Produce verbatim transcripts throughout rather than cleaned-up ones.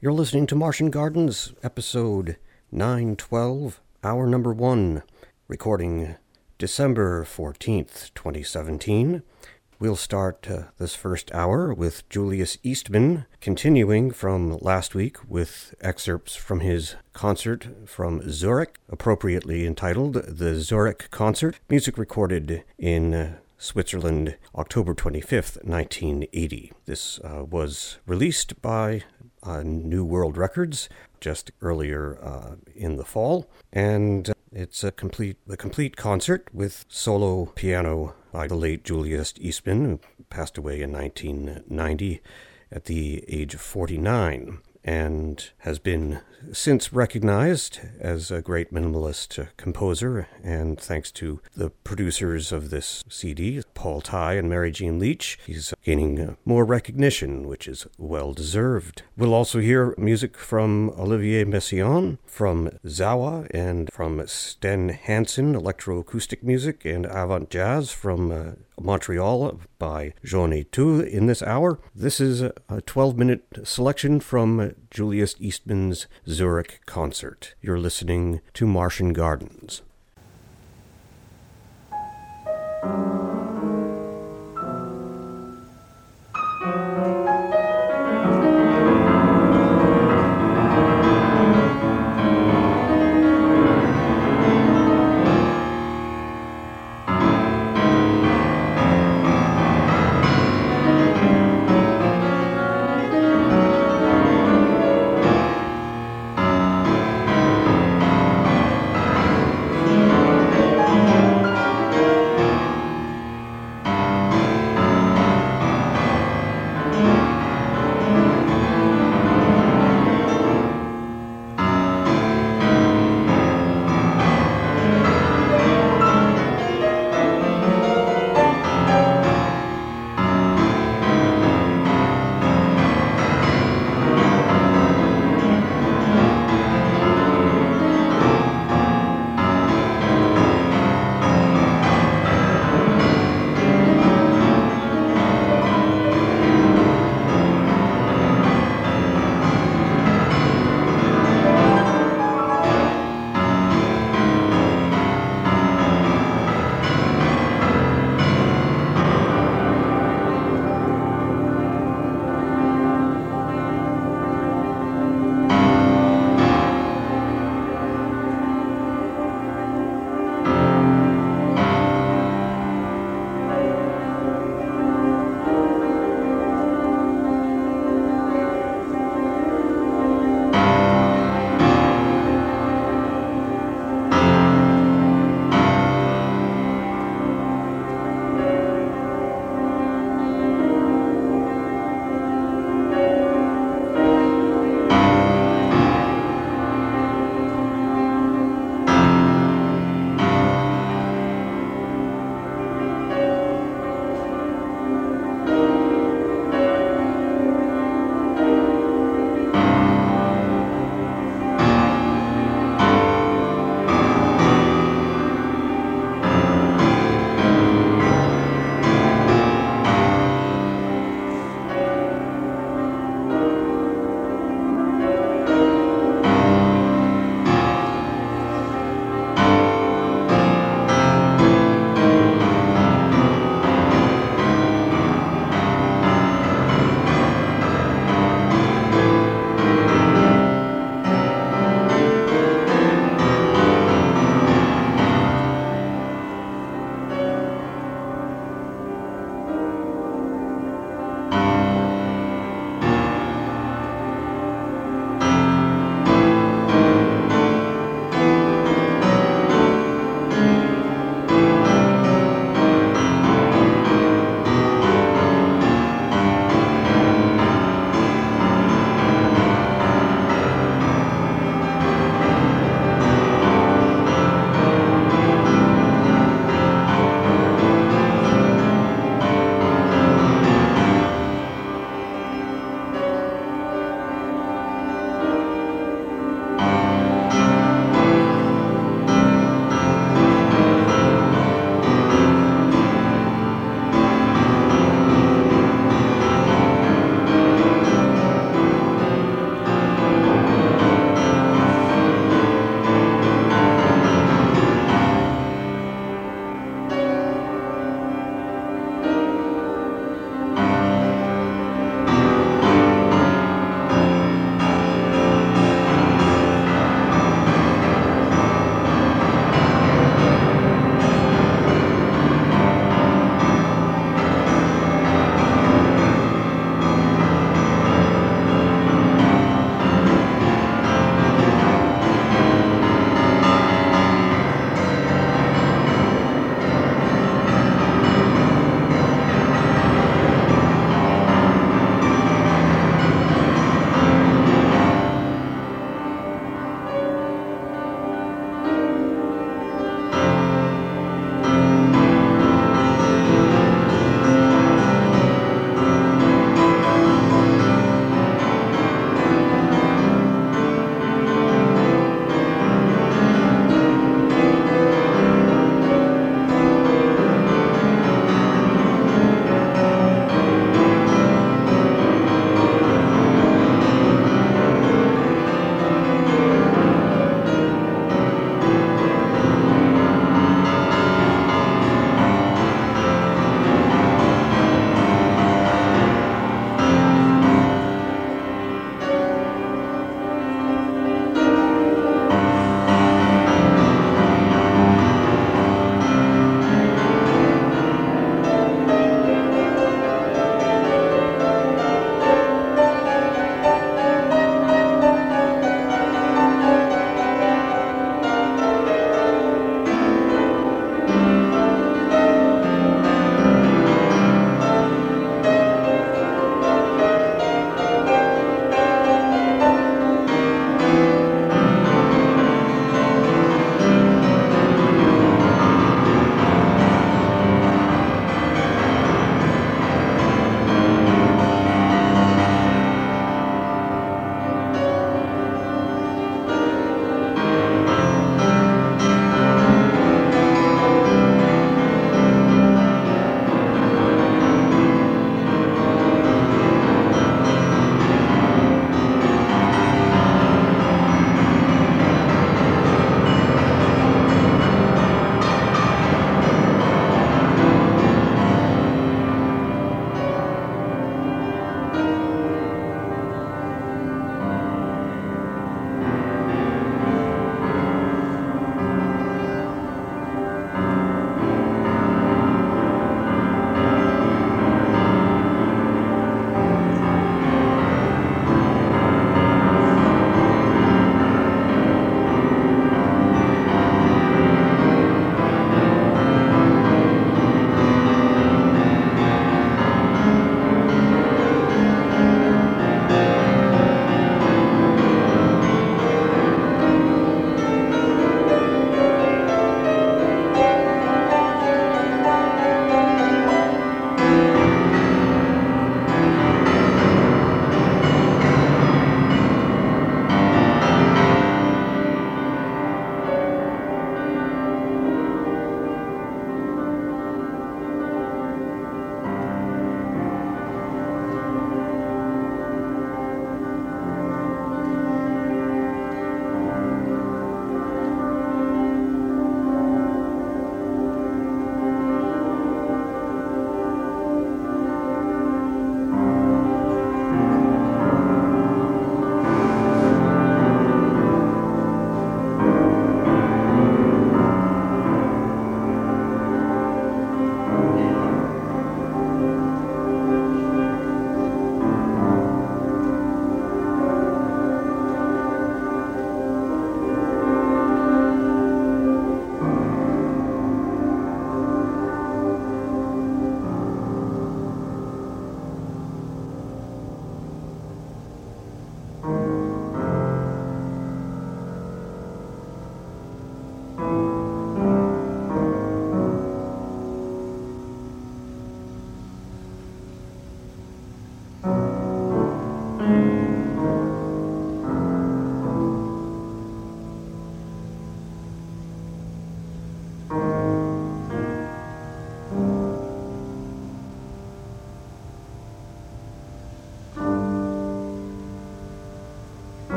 You're listening to Martian Gardens, episode nine twelve, hour number one, recording December fourteenth, twenty seventeen. We'll start uh, this first hour with Julius Eastman, continuing from last week with excerpts from his concert from Zurich, appropriately entitled The Zurich Concert, music recorded in uh, Switzerland, October twenty-fifth, nineteen eighty. This uh, was released by uh, New World Records just earlier uh, in the fall, and uh, it's a complete the complete concert with solo piano by the late Julius Eastman, who passed away in nineteen ninety at the age of forty-nine, and has been since recognized as a great minimalist composer, and thanks to the producers of this C D, Paul Tye and Mary Jean Leach, he's gaining more recognition, which is well-deserved. We'll also hear music from Olivier Messiaen, from Zawa, and from Sten Hansen, electroacoustic music, and avant jazz from uh, Montreal by Jean Etu in this hour. This is a twelve-minute selection from Julius Eastman's Zurich Concert. You're listening to Martian Gardens.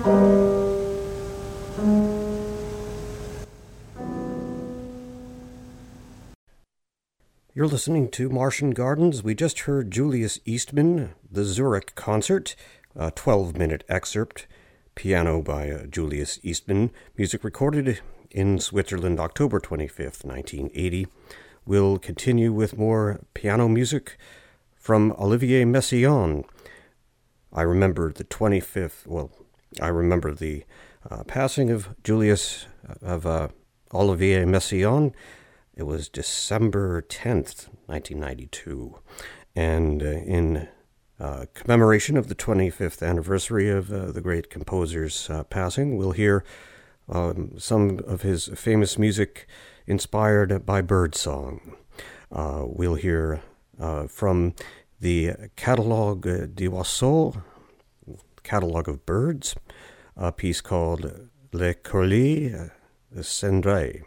You're listening to Martian Gardens. We just heard Julius Eastman, the Zurich Concert, a twelve-minute excerpt, piano by uh, Julius Eastman, music recorded in Switzerland, October twenty-fifth, nineteen eighty. We'll continue with more piano music from Olivier Messiaen. I remember the twenty-fifth, well, I remember the uh, passing of Julius, of uh, Olivier Messiaen. It was December tenth, nineteen ninety-two, and uh, in uh, commemoration of the twenty-fifth anniversary of uh, the great composer's uh, passing, we'll hear um, some of his famous music inspired by birdsong. Uh, we'll hear uh, from the Catalogue des Oiseaux, Catalogue of Birds, a piece called Le Courlis Cendré.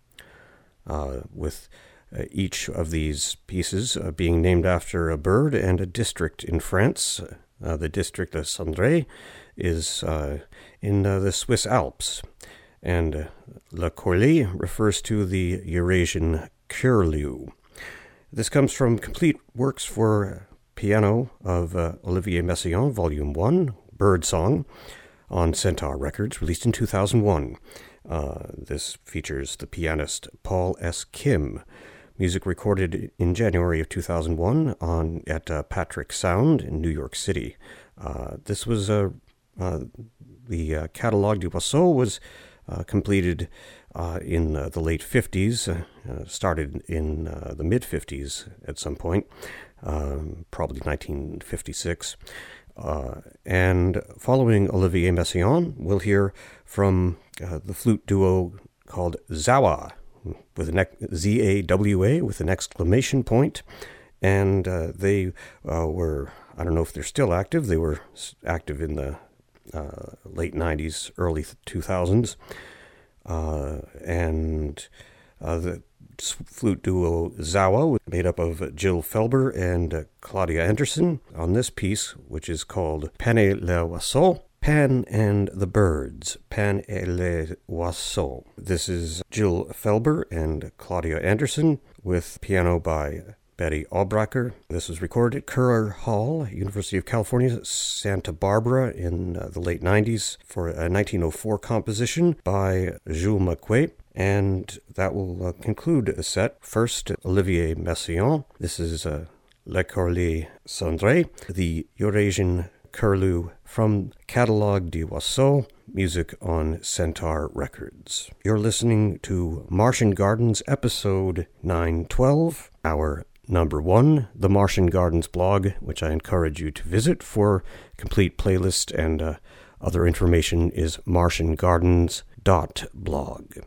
Uh, with uh, each of these pieces uh, being named after a bird and a district in France. Uh, the district of Cendré is uh, in uh, the Swiss Alps, and uh, Le Courlis refers to the Eurasian curlew. This comes from Complete Works for Piano of uh, Olivier Messiaen, Volume one, Birdsong, on Centaur Records, released in two thousand one. Uh, this features the pianist Paul S. Kim. Music recorded in January of two thousand one on at uh, Patrick Sound in New York City. Uh, this was uh, uh, the uh, Catalogue des Oiseaux was uh, completed uh, in uh, the late fifties, uh, uh, started in uh, the mid-fifties at some point, um, probably nineteen fifty-six. Uh, and following Olivier Messiaen, we'll hear from uh, the flute duo called Zawa, with an Z A W A with an exclamation point, and uh, they uh, were, I don't know if they're still active, they were active in the uh, late nineties, early two thousands, uh, and uh, the flute duo Zawa was made up of Jill Felber and uh, Claudia Anderson on this piece, which is called Pan et les Oiseaux, Pan and the Birds, Pan et les Oiseaux. This is Jill Felber and Claudia Anderson with piano by Betty Aubracher. This was recorded at Currer Hall, University of California, Santa Barbara in uh, the late nineties for a nineteen oh four composition by Jules Maquet. And that will uh, conclude the set. First, Olivier Messiaen. This is uh, Le Courlis Cendré, the Eurasian curlew from Catalogue des Oiseaux, music on Centaur Records. You're listening to Martian Gardens, episode nine twelve, our number one, the Martian Gardens blog, which I encourage you to visit for complete playlist and uh, other information is martian gardens dot blog.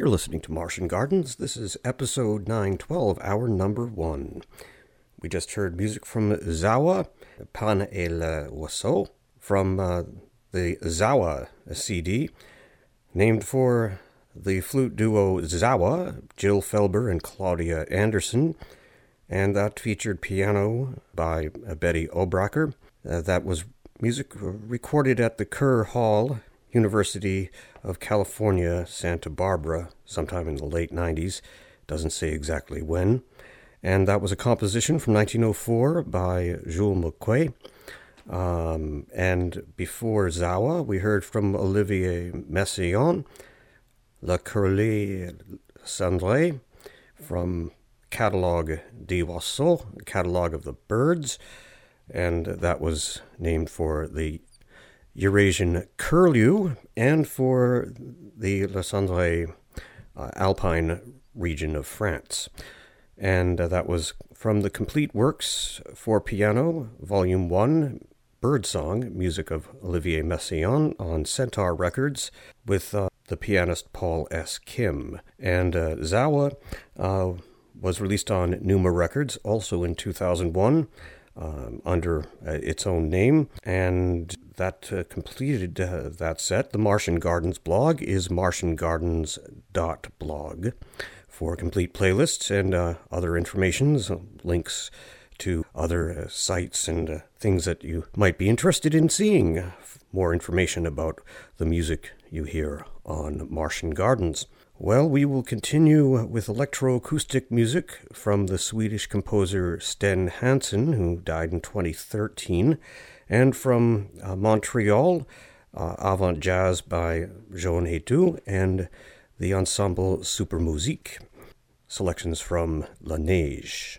You're listening to Martian Gardens. This is episode nine twelve, hour number one. We just heard music from Zawa, Pan el Oiseau, from uh, the Zawa C D, named for the flute duo Zawa, Jill Felber and Claudia Anderson, and that featured piano by uh, Betty Obracher. Uh, that was music recorded at the Kerr Hall, University of California, Santa Barbara, sometime in the late nineties. Doesn't say exactly when. And that was a composition from nineteen oh four by Jules Mouquet. Um, and before Zawa, we heard from Olivier Messiaen, La Curlie Cendrée, from Catalogue des Oiseaux, Catalogue of the Birds, and that was named for the Eurasian curlew and for the La Cendrée uh, Alpine region of France. And uh, that was from the Complete Works for Piano, Volume one, Birdsong, music of Olivier Messiaen on Centaur Records with uh, the pianist Paul S. Kim. And uh, Zawa uh, was released on Numa Records also in two thousand one um, under uh, its own name. And that uh, completed uh, that set. The Martian Gardens blog is martian gardens dot blog. For complete playlists and uh, other informations, links to other uh, sites and uh, things that you might be interested in seeing. More information about the music you hear on Martian Gardens. Well, we will continue with electroacoustic music from the Swedish composer Sten Hansson, who died in twenty thirteen, and from uh, Montreal, uh, Avant Jazz by Jean Hétu, and the ensemble Supermusique. Selections from La Neige.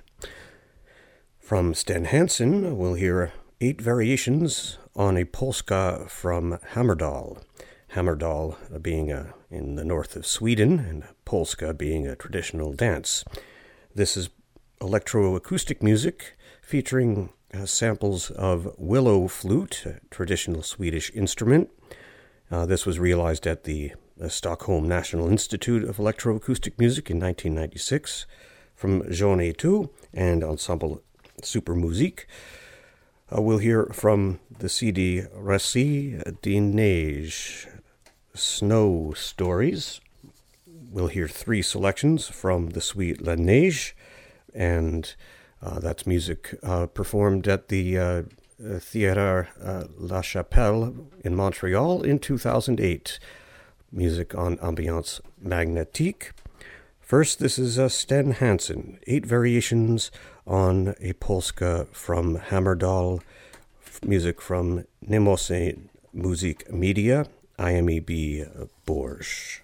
From Sten Hansson, we'll hear eight variations on a polska from Hammerdal. Hammerdal being a, in the north of Sweden, and polska being a traditional dance. This is electroacoustic music featuring uh, samples of willow flute, a traditional Swedish instrument. Uh, this was realized at the the Stockholm National Institute of Electroacoustic Music in nineteen ninety-six, from Jean Hétu and ensemble Supermusique. Uh, we'll hear from the C D Récits de Neige, Snow Stories. We'll hear three selections from the suite La Neige, and uh, that's music uh, performed at the uh, Theatre uh, La Chapelle in Montreal in two thousand eight. Music on Ambiance Magnétique. First, this is uh, Sten Hansson, eight variations on a polska from Hammerdal, music from Nemose Musik Media, I M E B Bourges.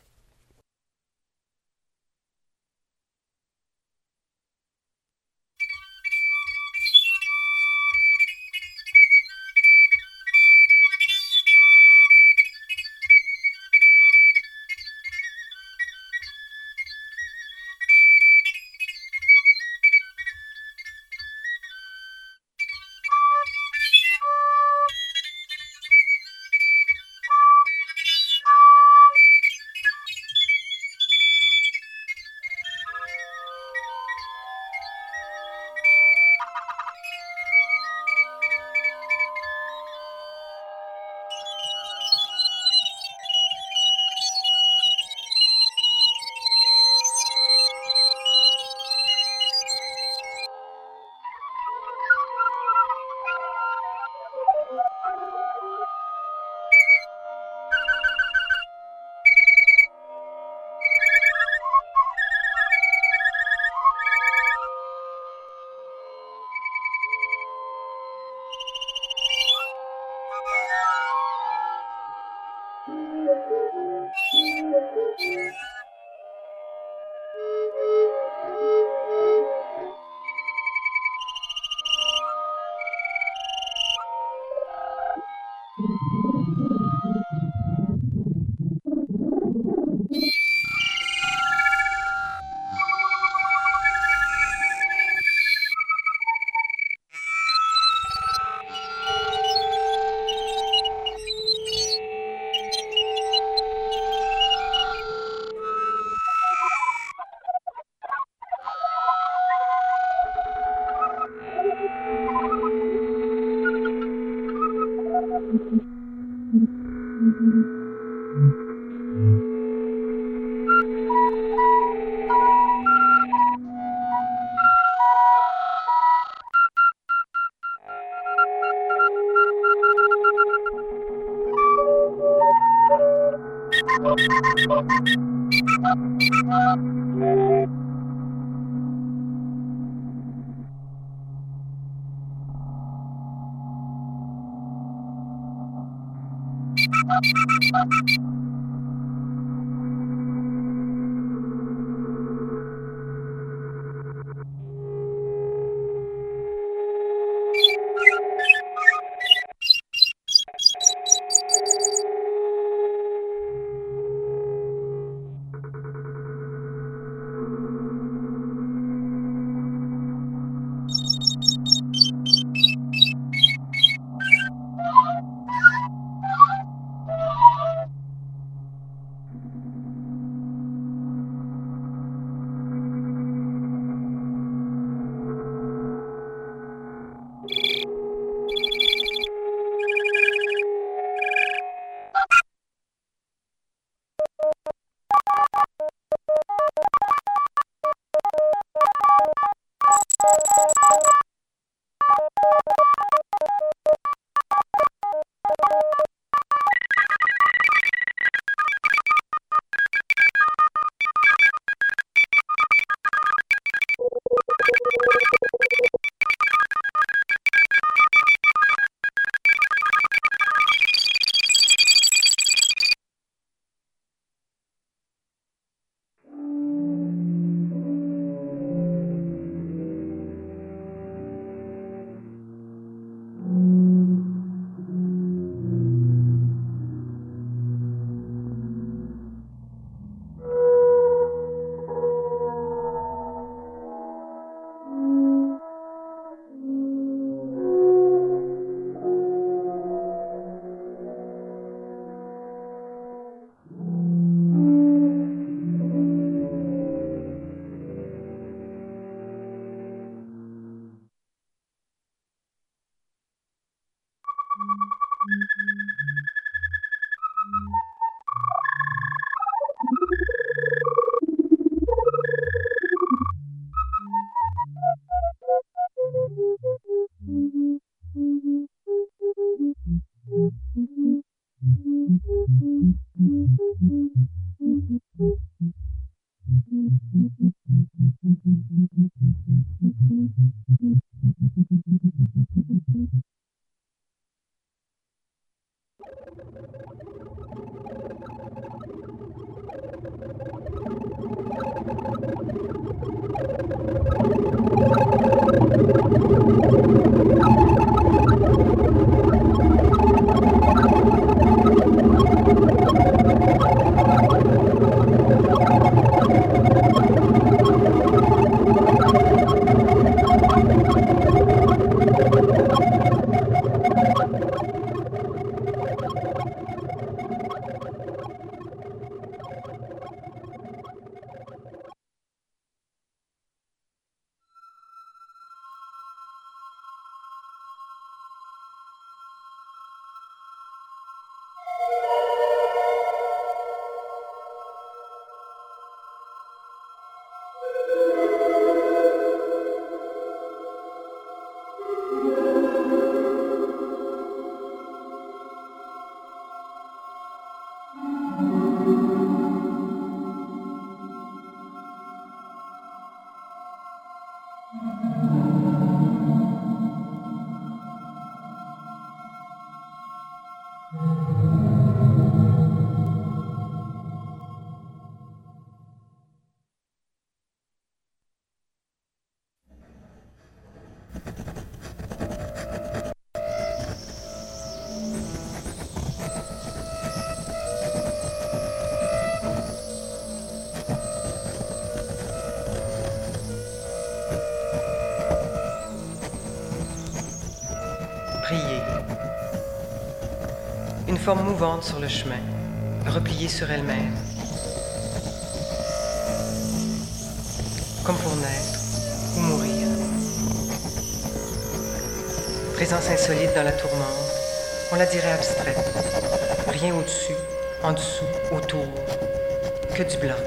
Prier. Une forme mouvante sur le chemin, repliée sur elle-même. Comme pour naître ou mourir. Présence insolite dans la tourmente, on la dirait abstraite. Rien au-dessus, en dessous, autour, que du blanc.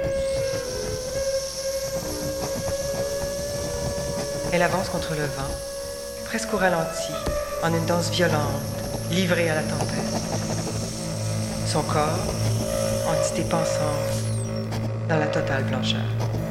Elle avance contre le vent, presque au ralenti, en une danse violente, livrée à la tempête. Son corps, entité pensante, dans la totale blancheur.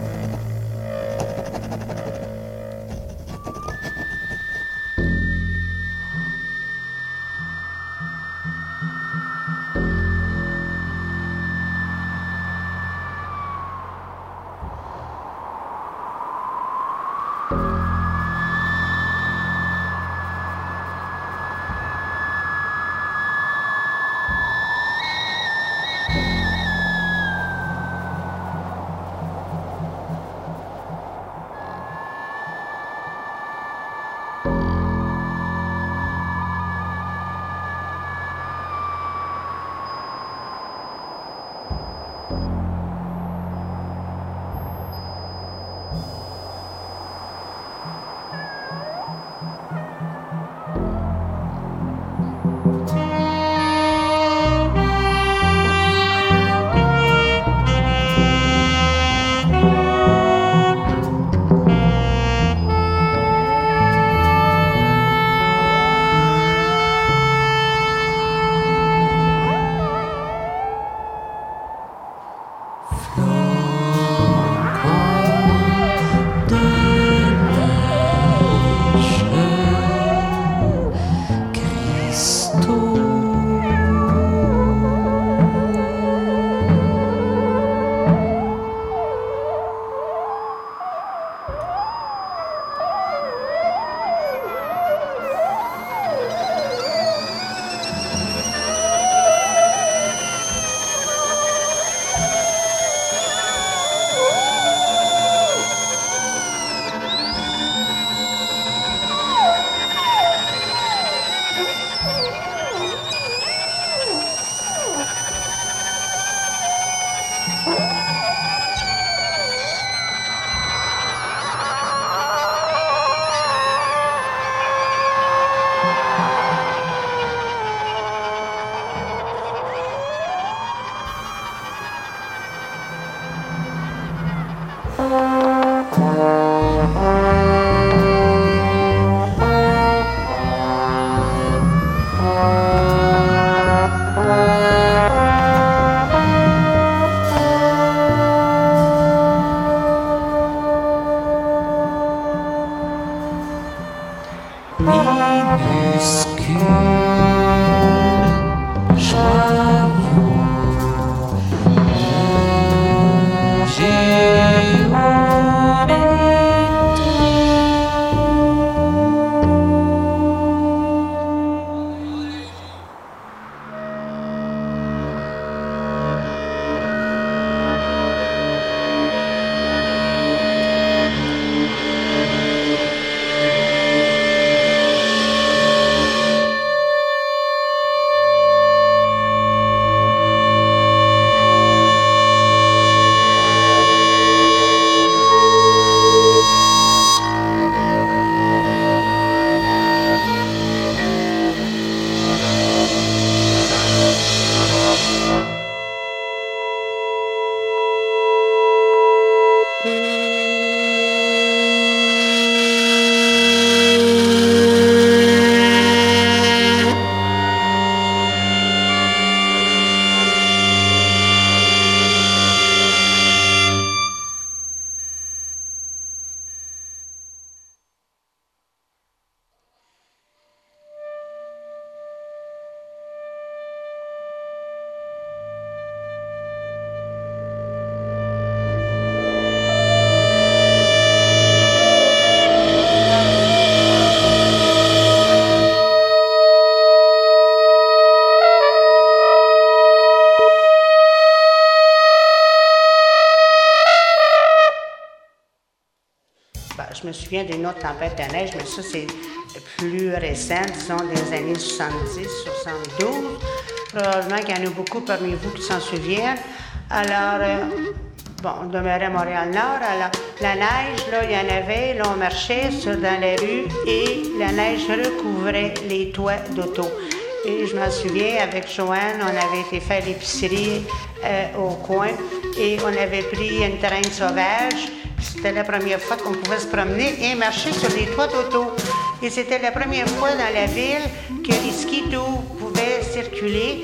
Je me souviens d'une autre tempête de neige, mais ça, c'est plus récent, disons, des années soixante-dix, soixante-douze. Probablement qu'il y en a beaucoup parmi vous qui s'en souviennent. Alors, euh, bon, on demeurait à Montréal-Nord. Alors, la neige, là, il y en avait. Là, on marchait sur, dans les rues et la neige recouvrait les toits d'auto. Et je m'en souviens, avec Joanne, on avait été faire l'épicerie euh, au coin et on avait pris une traîne sauvage. C'était la première fois qu'on pouvait se promener et marcher sur les toits d'auto. Et c'était la première fois dans la ville que les skidoo pouvaient circuler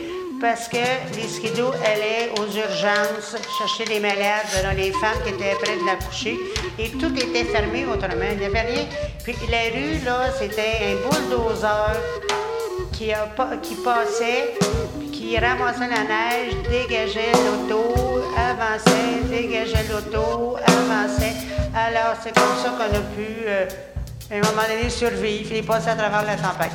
parce que les skidos allaient aux urgences chercher les malades, alors les femmes qui étaient près de l'accoucher, et tout était fermé autrement, il n'y avait rien. Puis la rue, là, c'était un bulldozer qui, a, qui passait, puis qui ramassait la neige, dégageait l'auto, avançait, dégageait l'auto, avançait. Alors, c'est comme ça qu'on a pu, euh, à un moment donné, survivre et passer à travers la tempête.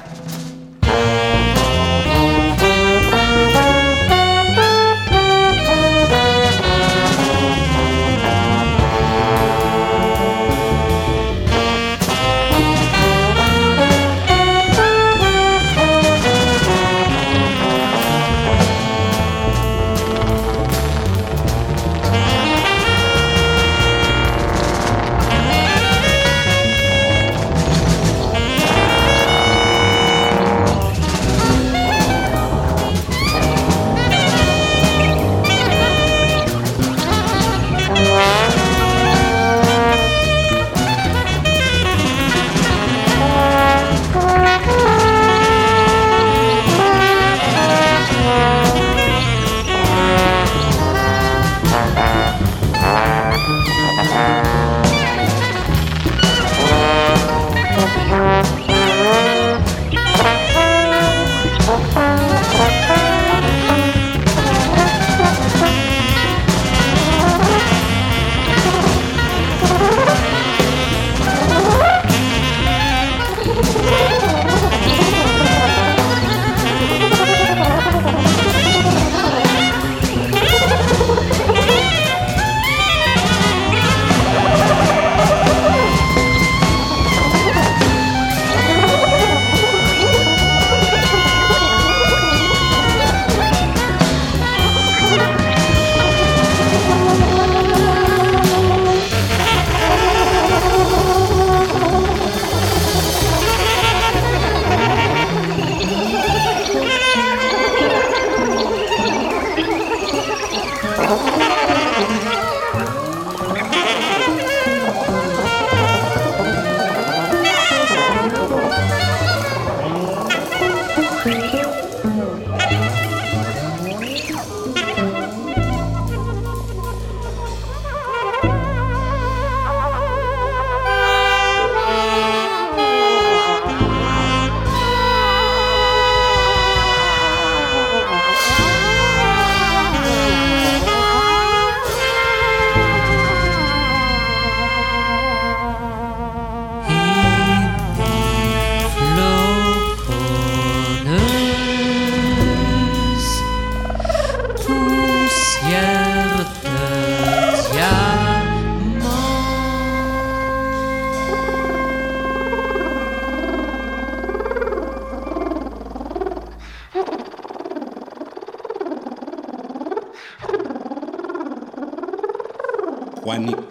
Wanik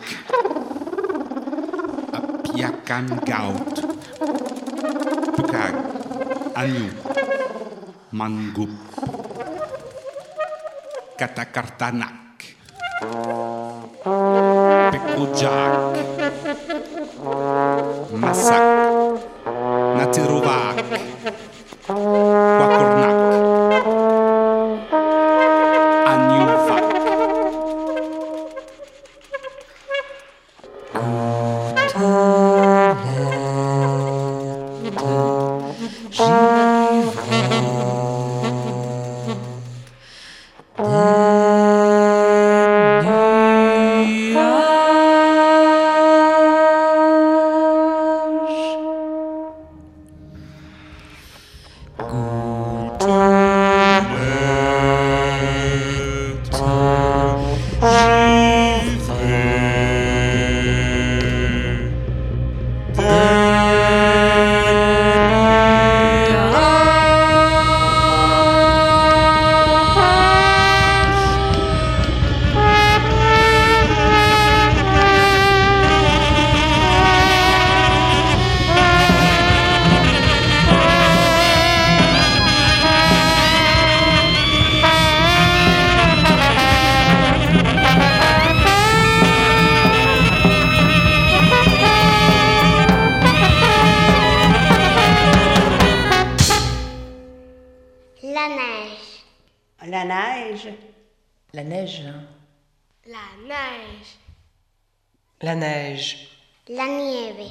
Apiakan Gaut Tukag Anyu Mangup Katakartanak Pekujak Masak Natiruvak Wakurnak Anyuvak La neige. La neige. La neige. La neige. La neige. La nieve.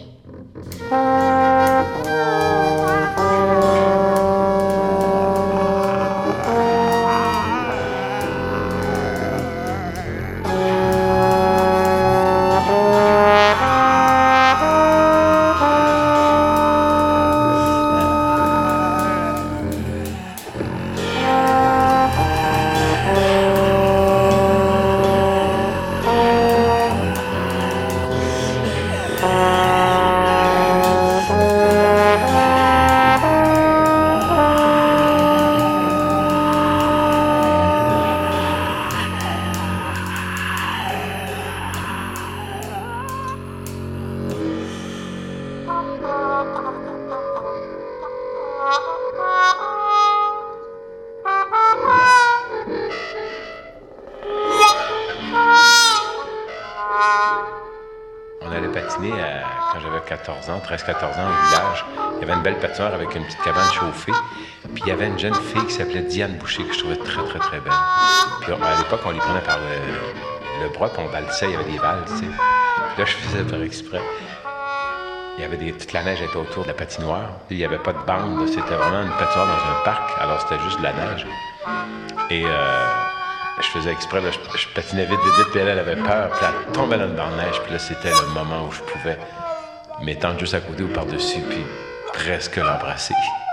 On allait patiner à, quand j'avais quatorze ans, treize quatorze ans au village. Il y avait une belle patinoire avec une petite cabane chauffée. Puis il y avait une jeune fille qui s'appelait Diane Boucher, que je trouvais très, très, très belle. Puis on- à l'époque, on les prenait par le, le bras, puis on valsait, il y avait des valses, tu sais. Puis là, je faisais par exprès. Il y avait des, toute la neige était autour de la patinoire. Puis il n'y avait pas de bande, c'était vraiment une patinoire dans un parc. Alors c'était juste de la neige. Et euh, je faisais exprès, là, je, je patinais vite, vite, vite, puis elle, elle avait peur, puis elle tombait là dans la neige, puis là, c'était le moment où je pouvais m'étendre juste à côté ou par-dessus, puis presque l'embrasser.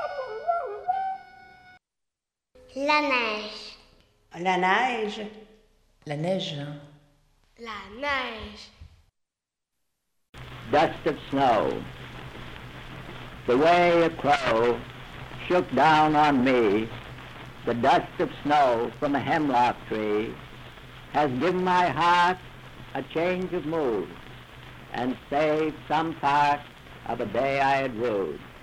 La neige. La neige. La neige. La neige. Dust of snow. The way a crow shook down on me, the dust of snow from a hemlock tree, has given my heart a change of mood and saved some part of a day I had rued.